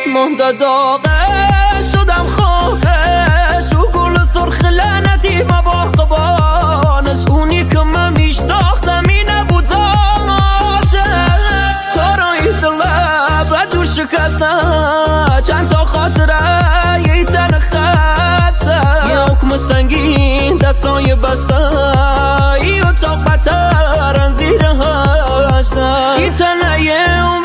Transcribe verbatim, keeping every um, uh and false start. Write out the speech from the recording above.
مهد داغه شدم خواهش و گل سرخ لعنتی مباقبانش اونی که من میشناختم این نبود ذاته تارای دلت و دور شکسته چند تا خاطره یه تن خسته یه حکم سنگین دستای بسته یه اتاق بترن زیر هشته یه تنه یه